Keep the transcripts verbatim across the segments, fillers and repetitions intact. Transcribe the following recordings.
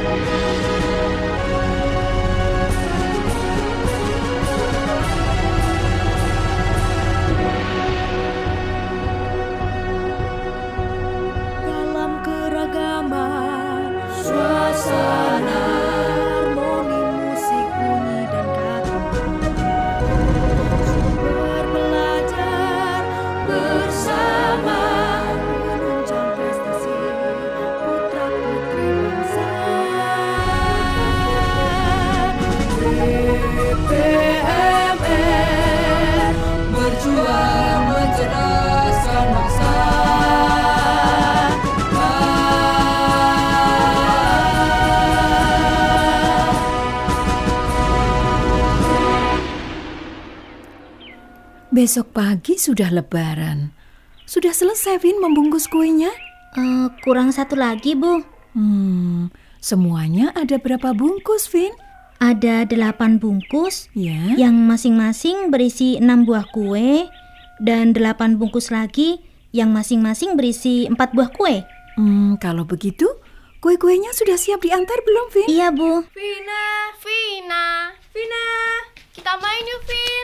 Besok pagi sudah lebaran. Sudah selesai, Vin, membungkus kuenya? Uh, kurang satu lagi, Bu. Hmm, semuanya ada berapa bungkus, Vin? Ada delapan bungkus, ya. Yang masing-masing berisi enam buah kue, dan delapan bungkus lagi yang masing-masing berisi empat buah kue. Hmm, kalau begitu, kue-kuenya sudah siap diantar belum, Vin? Iya, Bu. Vina, Vina, Vina, kita main yuk, Vin.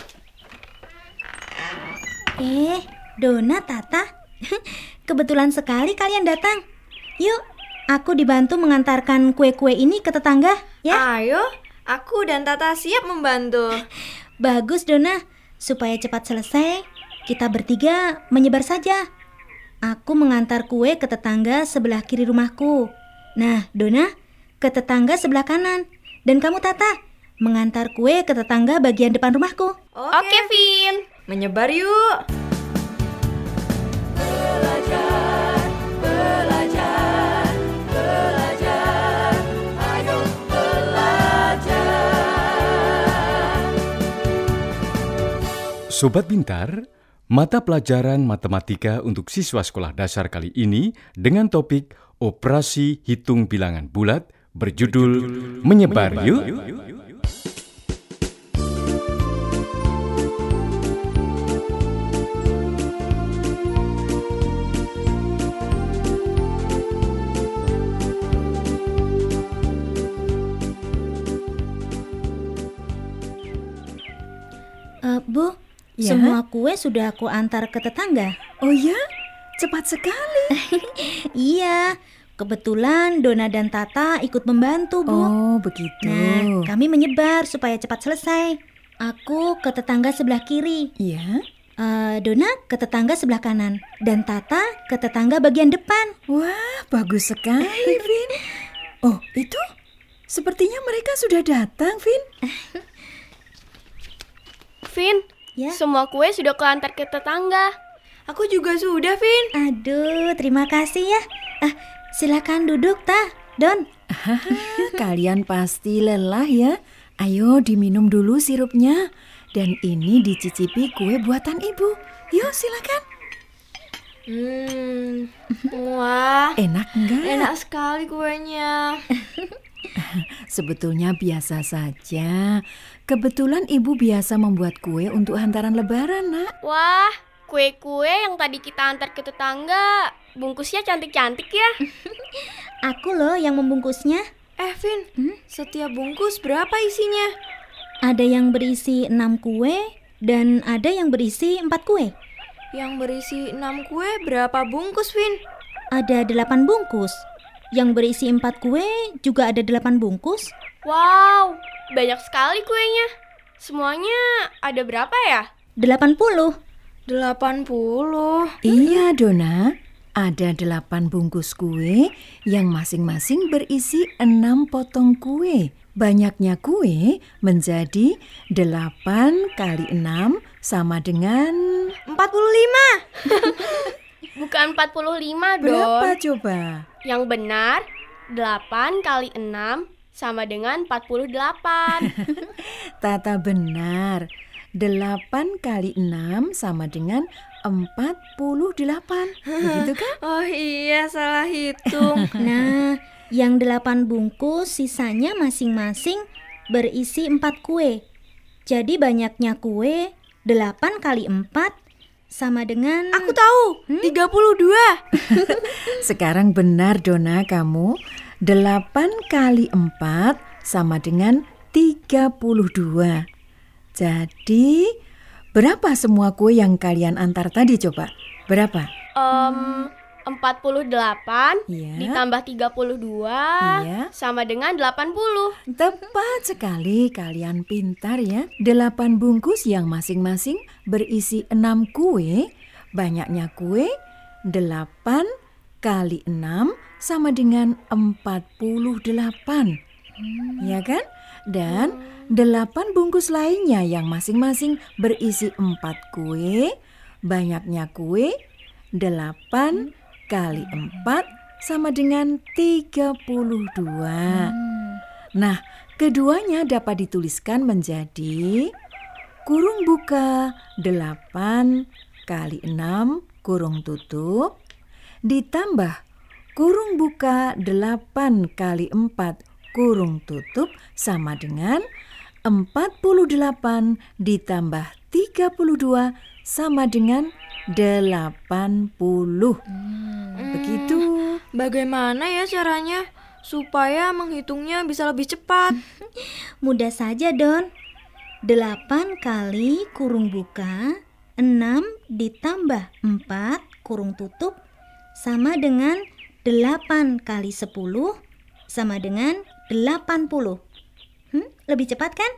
Eh, Dona, Tata, kebetulan sekali kalian datang. Yuk, aku dibantu mengantarkan kue-kue ini ke tetangga, ya? Ayo, aku dan Tata siap membantu. Bagus, Dona. Supaya cepat selesai, kita bertiga menyebar saja. Aku mengantar kue ke tetangga sebelah kiri rumahku. Nah, Dona, ke tetangga sebelah kanan. Dan kamu, Tata, mengantar kue ke tetangga bagian depan rumahku. Oke, Oke Vin. Menyebar yuk. Belajar, belajar, belajar. Ayo belajar. Sobat Pintar, mata pelajaran matematika untuk siswa sekolah dasar kali ini dengan topik Operasi Hitung Bilangan Bulat berjudul Menyebar Yuk. Uh, Bu, ya? Semua kue sudah aku antar ke tetangga. Oh ya? Cepat sekali. Iya, kebetulan Dona dan Tata ikut membantu, Bu. Oh, begitu. Nah, kami menyebar supaya cepat selesai. Aku ke tetangga sebelah kiri. Iya. Uh, Dona ke tetangga sebelah kanan. Dan Tata ke tetangga bagian depan. Wah, bagus sekali, Vin. Oh, itu? Sepertinya mereka sudah datang, Vin. Vin, Ya? semua kue sudah kuantar ke tetangga. Aku juga sudah, Vin. Aduh, terima kasih ya. Ah, silakan duduk, Ta, Don. Ah, kalian pasti lelah ya. Ayo diminum dulu sirupnya. Dan ini dicicipi kue buatan ibu. Yuk, silakan. Hmm, wah, Enak enggak? enak sekali kuenya. Sebetulnya biasa saja. Kebetulan ibu biasa membuat kue untuk hantaran lebaran, Nak. Wah, kue-kue yang tadi kita antar ke tetangga, bungkusnya cantik-cantik ya. Aku loh yang membungkusnya. Eh, Vin, hmm? setiap bungkus berapa isinya? Ada yang berisi enam kue dan ada yang berisi empat kue. Yang berisi enam kue berapa bungkus, Vin? Ada delapan bungkus. Yang berisi empat kue juga ada delapan bungkus. Wow, banyak sekali kuenya. Semuanya ada berapa ya? Delapan puluh. Delapan puluh. Iya, Dona. Ada delapan bungkus kue yang masing-masing berisi enam potong kue. Banyaknya kue menjadi delapan kali enam sama dengan empat puluh lima. Bukan empat puluh lima, Don. berapa coba? Yang benar, delapan kali enam sama dengan empat puluh delapan. Tata benar. delapan kali enam sama dengan empat puluh delapan. Begitu kan? Oh iya, salah hitung. Nah, yang delapan bungkus sisanya masing-masing berisi empat kue. Jadi banyaknya kue delapan kali empat sama dengan... Aku tahu, hmm? tiga puluh dua. Sekarang benar, Dona, kamu. delapan kali empat sama dengan tiga puluh dua. Jadi, berapa semua kue yang kalian antar tadi coba? Berapa? Um, empat puluh delapan Iya. ditambah tiga puluh dua Iya. sama dengan delapan puluh. Tepat sekali, kalian pintar ya. Delapan bungkus yang masing-masing berisi enam kue. Banyaknya kue, delapan kali enam sama dengan empat puluh delapan. Ya kan? Dan delapan bungkus lainnya yang masing-masing berisi empat kue. Banyaknya kue, delapan kali empat sama dengan tiga puluh dua. Nah, keduanya dapat dituliskan menjadi kurung buka delapan kali enam kurung tutup ditambah kurung buka delapan kali empat kurung tutup sama dengan empat puluh delapan ditambah tiga puluh dua sama dengan delapan puluh. Begitu. Bagaimana ya caranya supaya menghitungnya bisa lebih cepat? Mudah saja, Don. delapan kali kurung buka, enam ditambah empat kurung tutup sama dengan delapan kali sepuluh sama dengan delapan puluh. Hmm, lebih cepat kan?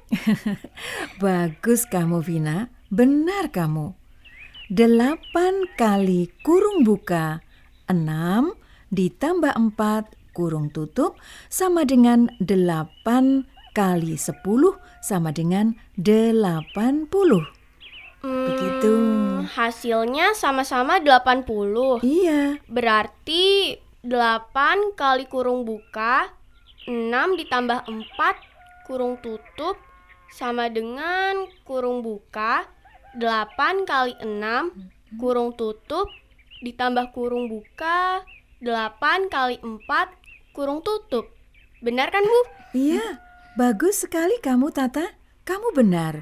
Bagus kamu, Vina. Benar kamu. Delapan kali kurung buka, enam ditambah empat kurung tutup sama dengan delapan kali sepuluh sama dengan delapan puluh. Hmm, Begitu. Hasilnya sama-sama delapan puluh. Iya. Berarti delapan kali kurung buka, enam ditambah empat kurung tutup sama dengan kurung buka, delapan kali enam kurung tutup ditambah kurung buka, delapan kali empat kurung tutup. Benar kan, Bu? Iya, bagus sekali kamu, Tata. Kamu benar.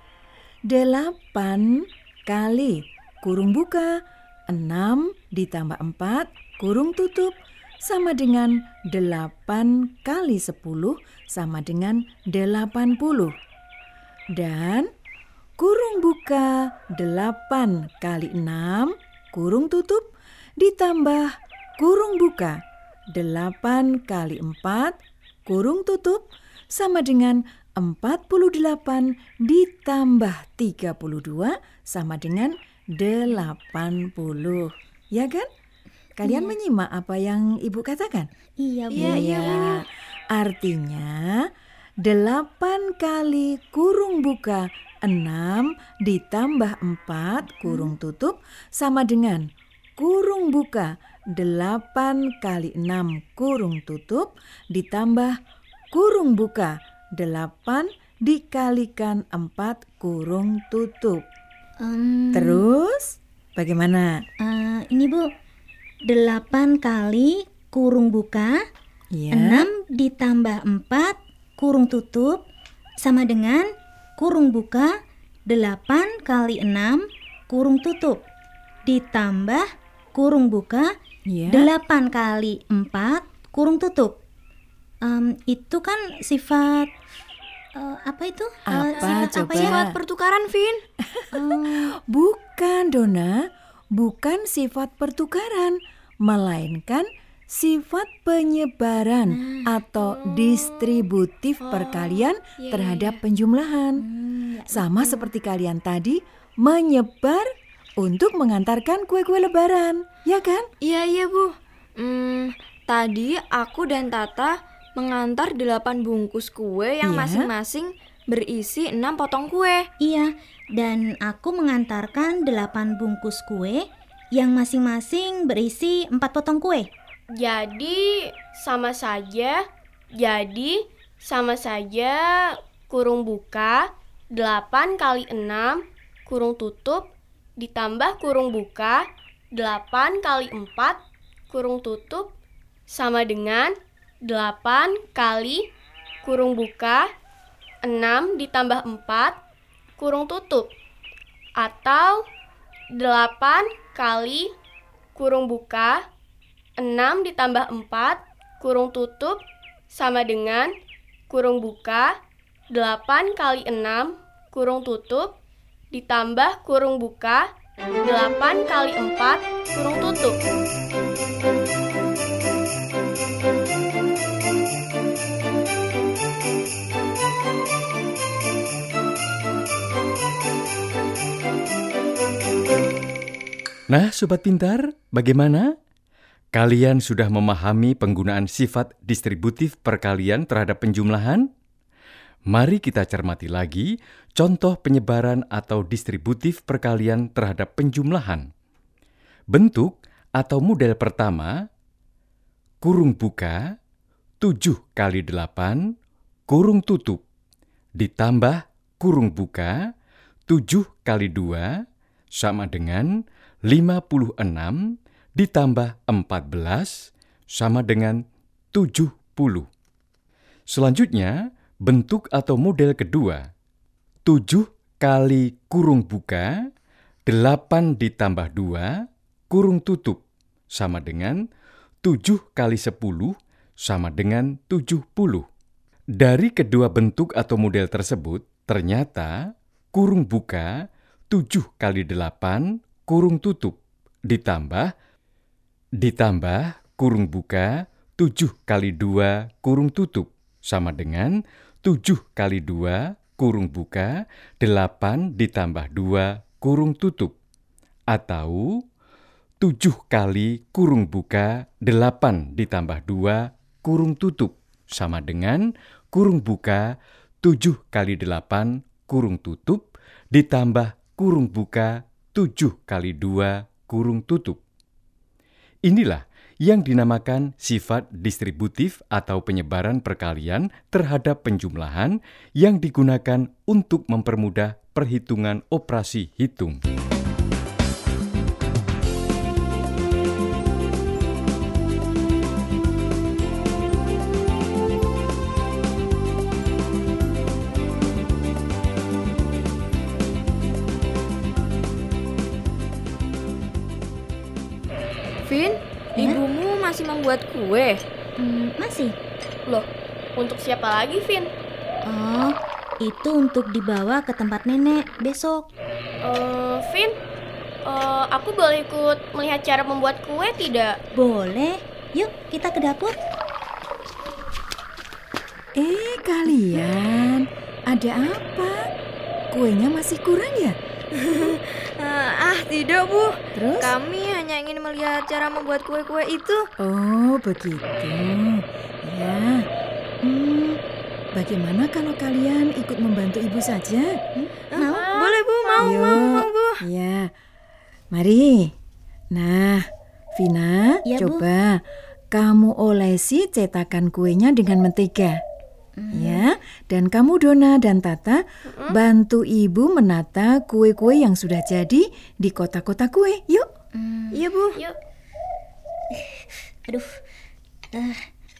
Delapan kali kurung buka, enam ditambah empat kurung tutup sama dengan delapan kali sepuluh sama dengan delapan puluh. Dan kurung buka delapan kali enam kurung tutup ditambah kurung buka delapan kali empat kurung tutup sama dengan empat puluh delapan ditambah tiga puluh dua sama dengan delapan puluh. Ya kan? Kalian menyimak apa yang Ibu katakan? Iya, Bu. Iya, iya, Bu. Artinya delapan kali kurung buka enam ditambah empat kurung tutup sama dengan kurung buka delapan kali enam kurung tutup ditambah kurung buka delapan dikalikan empat kurung tutup. Em, Terus bagaimana? eh, ini, Bu. delapan kali kurung buka, Ya. enam ditambah empat kurung tutup sama dengan kurung buka delapan kali enam kurung tutup ditambah kurung buka Ya. delapan kali empat kurung tutup. Em, itu kan sifat eh, apa itu? Eh, Apa, sifat apa coba? ya? Sifat pertukaran, Vin. Em, Bukan, Dona. Bukan sifat pertukaran, melainkan sifat penyebaran atau distributif perkalian terhadap penjumlahan. Sama seperti kalian tadi menyebar untuk mengantarkan kue-kue lebaran, ya kan? Iya, iya, Bu. Hmm, tadi aku dan Tata mengantar delapan bungkus kue yang Iya. masing-masing berisi enam potong kue. Iya, dan aku mengantarkan delapan bungkus kue yang masing-masing berisi empat potong kue. Jadi sama saja. Jadi sama saja kurung buka delapan kali enam kurung tutup ditambah kurung buka delapan kali empat kurung tutup sama dengan delapan kali kurung buka enam ditambah empat kurung tutup atau delapan kali kurung buka enam ditambah empat kurung tutup sama dengan kurung buka delapan kali enam kurung tutup ditambah kurung buka delapan kali empat kurung tutup. Nah, Sobat Pintar, bagaimana? Kalian sudah memahami penggunaan sifat distributif perkalian terhadap penjumlahan? Mari kita cermati lagi contoh penyebaran atau distributif perkalian terhadap penjumlahan. Bentuk atau model pertama, kurung buka, tujuh kali delapan, kurung tutup, ditambah kurung buka, tujuh kali dua, sama dengan lima puluh enam ditambah empat belas sama dengan tujuh puluh. Selanjutnya, bentuk atau model kedua, tujuh kali kurung buka, delapan ditambah dua, kurung tutup, sama dengan tujuh kali sepuluh, sama dengan tujuh puluh. Dari kedua bentuk atau model tersebut, ternyata kurung buka, tujuh kali delapan, kurung tutup, ditambah, ditambah kurung buka, tujuh kali dua, kurung tutup, sama dengan tujuh kali dua, kurung buka, delapan ditambah dua, kurung tutup. Atau tujuh kali kurung buka, delapan ditambah dua, kurung tutup, sama dengan kurung buka, tujuh kali delapan, kurung tutup, ditambah kurung buka, tujuh kali dua, kurung tutup. Inilah yang dinamakan sifat distributif atau penyebaran perkalian terhadap penjumlahan yang digunakan untuk mempermudah perhitungan operasi hitung. Vin, ibumu masih membuat kue? Hmm, masih. Loh, untuk siapa lagi, Vin? Oh, itu untuk dibawa ke tempat nenek besok. Uh, Vin, uh, aku boleh ikut melihat cara membuat kue tidak? Boleh. Yuk, kita ke dapur. Eh, kalian, ada apa? Kuenya masih kurang ya? ah, tidak, Bu. Terus? Kami hanya ingin melihat cara membuat kue-kue itu. Oh, begitu. Ya. Hmm, bagaimana kalau kalian ikut membantu ibu saja? Hmm? Mau? Boleh, Bu. Mau, Ayo. mau, mau, Bu. Ya. Mari. Nah, Vina, Ya, Bu. coba kamu olesi cetakan kuenya dengan mentega. Ya, dan kamu Dona dan Tata bantu ibu menata kue-kue yang sudah jadi di kotak-kotak kue. Yuk. Iya, Bu. Yuk. Aduh. Uh.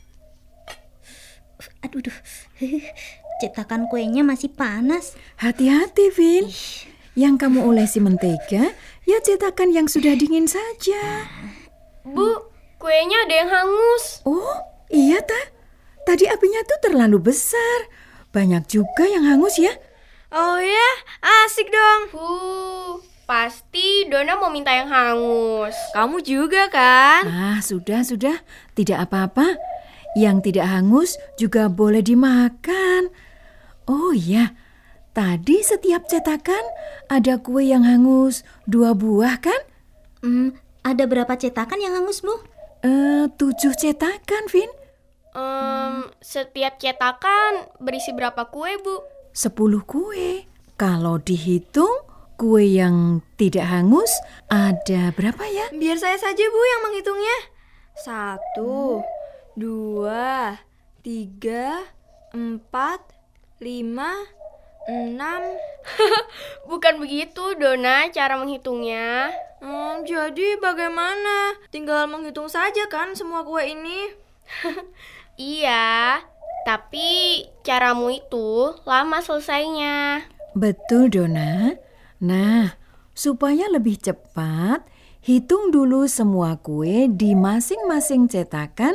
Aduh, aduh. Cetakan kuenya masih panas. Hati-hati, Vin. Yang kamu olesi mentega, ya cetakan yang sudah dingin saja. Bu, kuenya ada yang hangus. Oh, iya, Ta. Tadi apinya tuh terlalu besar. Banyak juga yang hangus ya. Oh ya, asik dong. Huh, pasti Dona mau minta yang hangus. Kamu juga kan? Ah, sudah, sudah. Tidak apa-apa. Yang tidak hangus juga boleh dimakan. Oh iya, tadi setiap cetakan ada kue yang hangus dua buah kan? Hmm, ada berapa cetakan yang hangus, Bu? Eh, tujuh cetakan, Vin. Um, setiap cetakan berisi berapa kue, Bu? Sepuluh kue. Kalau dihitung, kue yang tidak hangus ada berapa ya? Biar saya saja, Bu, yang menghitungnya. Satu, dua, tiga, empat, lima, enam. Bukan begitu, Dona, cara menghitungnya. Hmm, jadi bagaimana? Tinggal menghitung saja kan semua kue ini? Iya, tapi caramu itu lama selesainya. Betul, Dona. Nah, supaya lebih cepat, hitung dulu semua kue di masing-masing cetakan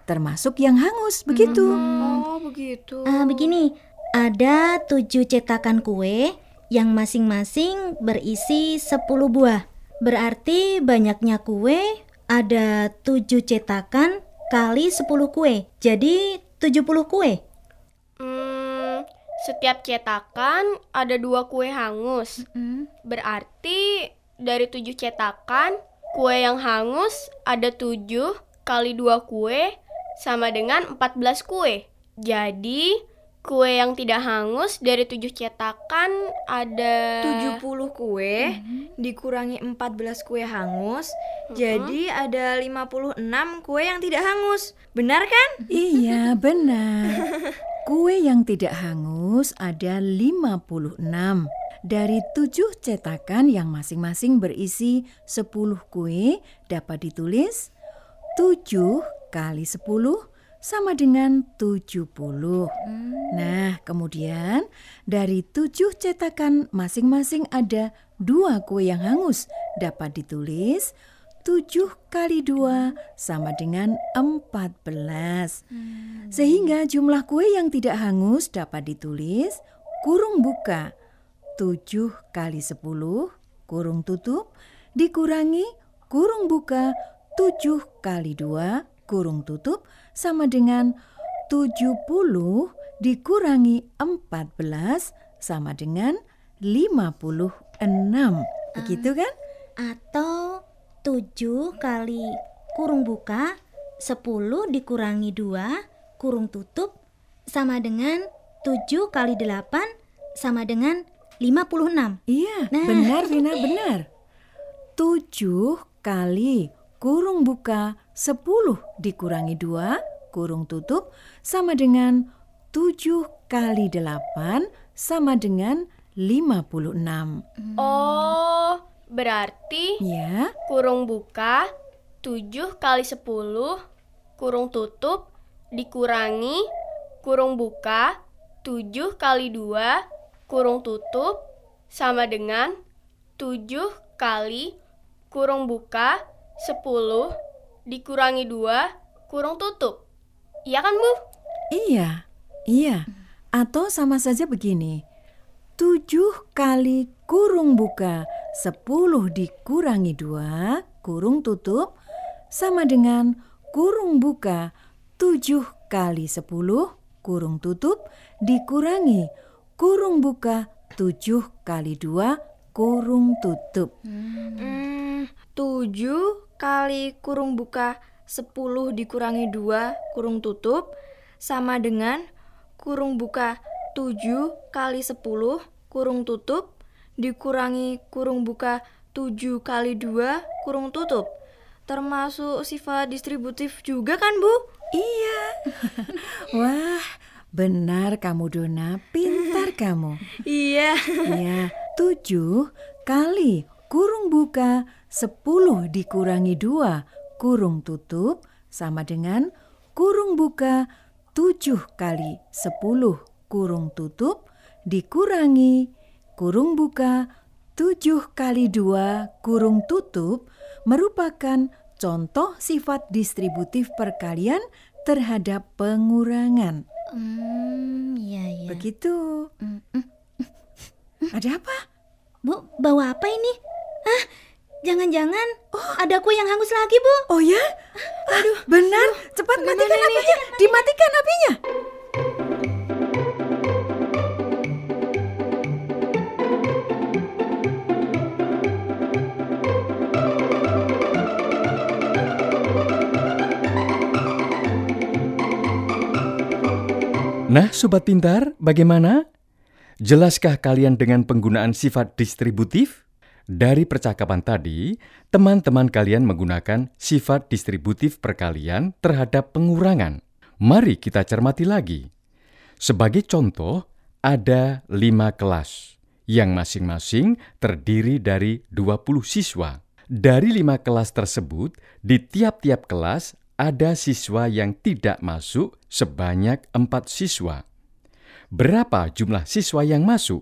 termasuk yang hangus, begitu. Oh, begitu. Ah, begini, ada tujuh cetakan kue yang masing-masing berisi sepuluh buah. Berarti banyaknya kue ada tujuh cetakan kali sepuluh kue. Jadi tujuh puluh kue. Hmm, setiap cetakan ada dua kue hangus. Berarti dari tujuh cetakan, kue yang hangus ada tujuh kali dua kue sama dengan empat belas kue. Jadi kue yang tidak hangus dari tujuh cetakan ada tujuh puluh kue dikurangi empat belas kue hangus, jadi ada lima puluh enam kue yang tidak hangus. Benar kan? Iya, benar. Kue yang tidak hangus ada lima puluh enam. Dari tujuh cetakan yang masing-masing berisi sepuluh kue dapat ditulis tujuh kali sepuluh sama dengan tujuh puluh. Nah, kemudian dari tujuh cetakan masing-masing ada dua kue yang hangus dapat ditulis tujuh kali dua sama dengan empat belas. Sehingga jumlah kue yang tidak hangus dapat ditulis kurung buka tujuh kali sepuluh kurung tutup dikurangi kurung buka tujuh kali dua kurung tutup sama dengan tujuh puluh dikurangi empat belas sama dengan lima puluh enam. Begitu kan? Atau tujuh kali kurung buka sepuluh dikurangi dua kurung tutup sama dengan tujuh kali delapan sama dengan lima puluh enam. Iya, Nah. benar Vina, benar. tujuh kali kurung buka sepuluh dikurangi dua kurung tutup sama dengan tujuh kali delapan sama dengan lima puluh enam. Oh, berarti Ya, kurung buka tujuh kali sepuluh kurung tutup dikurangi kurung buka tujuh kali dua kurung tutup sama dengan tujuh kali kurung buka sepuluh dikurangi dua kurung tutup. Iya kan, Bu? iya, iya. Atau sama saja begini. tujuh kali kurung buka sepuluh dikurangi dua kurung tutup sama dengan kurung buka tujuh kali sepuluh kurung tutup dikurangi kurung buka tujuh kali dua kurung tutup. Hmm, tujuh kali kurung buka sepuluh dikurangi dua kurung tutup sama dengan kurung buka tujuh kali sepuluh kurung tutup dikurangi kurung buka tujuh kali dua kurung tutup. Termasuk sifat distributif juga kan, Bu? Iya. Wah, benar kamu Dona, pintar kamu. Iya. Ya, tujuh kali kurung buka sepuluh dikurangi dua kurung tutup sama dengan kurung buka tujuh kali sepuluh kurung tutup dikurangi kurung buka tujuh kali dua kurung tutup merupakan contoh sifat distributif perkalian terhadap pengurangan. Hmm, iya iya. Begitu. Ada apa? Bu, bawa apa ini? Ah, jangan-jangan ada kue yang hangus lagi, Bu. Oh ya? Aduh, benar. Cepat matikan apinya. Dimatikan apinya. Nah, Sobat Pintar, bagaimana? Jelaskah kalian dengan penggunaan sifat distributif? Dari percakapan tadi, teman-teman kalian menggunakan sifat distributif perkalian terhadap pengurangan. Mari kita cermati lagi. Sebagai contoh, ada lima kelas yang masing-masing terdiri dari dua puluh siswa. Dari lima kelas tersebut, di tiap-tiap kelas ada siswa yang tidak masuk sebanyak empat siswa. Berapa jumlah siswa yang masuk?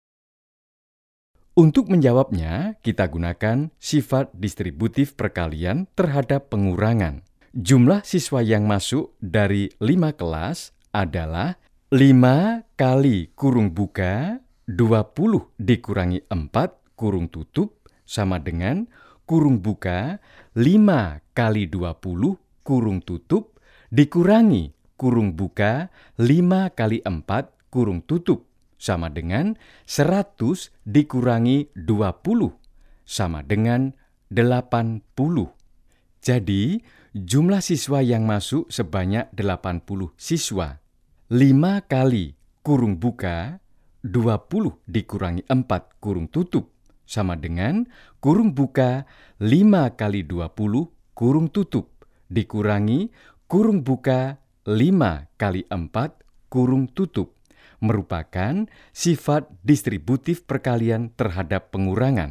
Untuk menjawabnya, kita gunakan sifat distributif perkalian terhadap pengurangan. Jumlah siswa yang masuk dari lima kelas adalah lima kali kurung buka dua puluh dikurangi empat kurung tutup sama dengan kurung buka lima kali dua puluh kurung tutup dikurangi kurung buka lima kali empat kurung tutup sama dengan seratus dikurangi dua puluh sama dengan delapan puluh. Jadi, jumlah siswa yang masuk sebanyak delapan puluh siswa. lima kali kurung buka dua puluh dikurangi empat kurung tutup sama dengan kurung buka lima kali dua puluh kurung tutup dikurangi kurung buka lima kali empat kurung tutup merupakan sifat distributif perkalian terhadap pengurangan.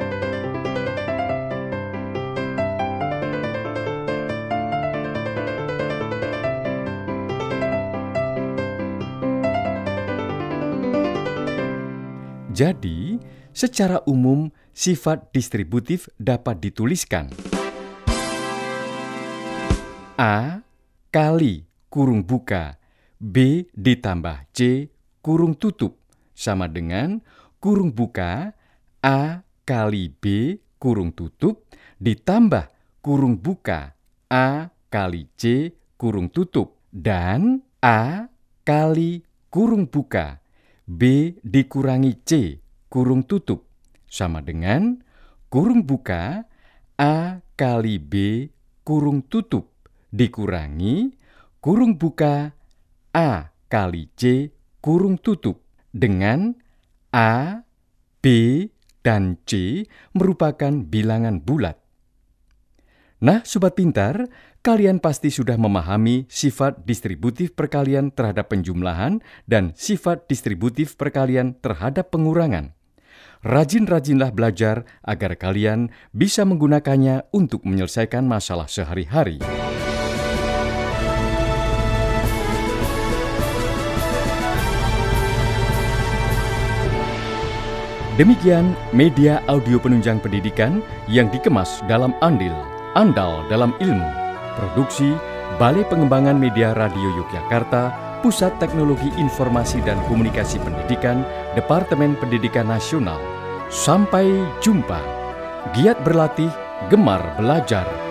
Jadi, secara umum sifat distributif dapat dituliskan A kali kurung buka B ditambah C kurung tutup sama dengan kurung buka A kali B kurung tutup ditambah kurung buka A kali C kurung tutup dan A kali kurung buka B dikurangi C kurung tutup sama dengan kurung buka A kali B kurung tutup dikurangi kurung buka A kali C kurung tutup dengan A, B, dan C merupakan bilangan bulat. Nah, Sobat Pintar, kalian pasti sudah memahami sifat distributif perkalian terhadap penjumlahan dan sifat distributif perkalian terhadap pengurangan. Rajin-rajinlah belajar agar kalian bisa menggunakannya untuk menyelesaikan masalah sehari-hari. Demikian media audio penunjang pendidikan yang dikemas dalam andil, andal dalam ilmu. Produksi Balai Pengembangan Media Radio Yogyakarta, Pusat Teknologi Informasi dan Komunikasi Pendidikan, Departemen Pendidikan Nasional. Sampai jumpa. Giat berlatih, gemar belajar.